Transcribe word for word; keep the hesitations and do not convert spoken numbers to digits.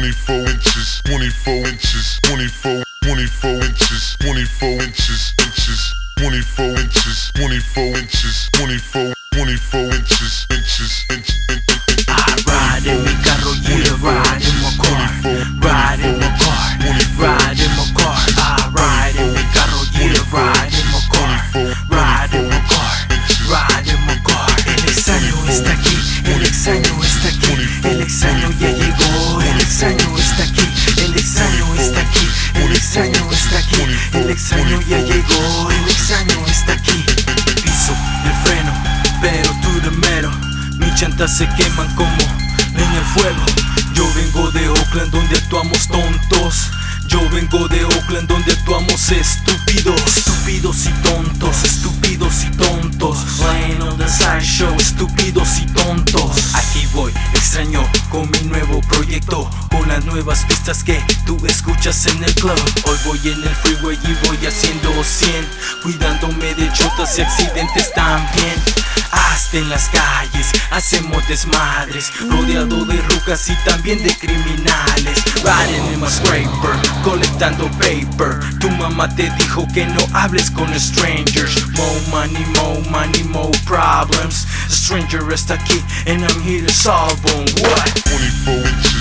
twenty-four inches, twenty-four inches, twenty-four, twenty-four inches, twenty-four inches, inches, twenty-four inches, twenty-four inches, twenty-four, twenty-four inches, inches, inches. I ride in mi carro, yeah, ride in my car, ride in my car, ride in my car. I ride in mi carro, yeah, ride in my car, ride in my car, ride in my car. El extraño está aquí, el extraño está aquí, el extraño ya llegó, el extraño está aquí, el extraño está aquí, el extraño está aquí, el extraño ya llegó, el extraño está aquí. Piso el freno, pero tú de mero. Mis llantas se queman como leña al fuego. Yo vengo de Oakland donde actuamos tontos. Yo vengo de Oakland donde actuamos estúpidos. Estúpidos y tontos, estúpidos y tontos. Laying on the sideshow, estúpidos y tontos. Aquí voy, extraño, con mi nuevo proyecto, con las nuevas pistas que tú escuchas en el club. Hoy voy en el freeway y voy haciendo cien, cuidándome de chotas y accidentes también. Hasta en las calles hacemos desmadres, rodeado de rucas y también de criminales. Riding in my scraper, colectando paper. Tu mamá te dijo que no hables con strangers. More money, more money, more problems. A stranger está aquí and I'm here to solve them. What? twenty-four inches.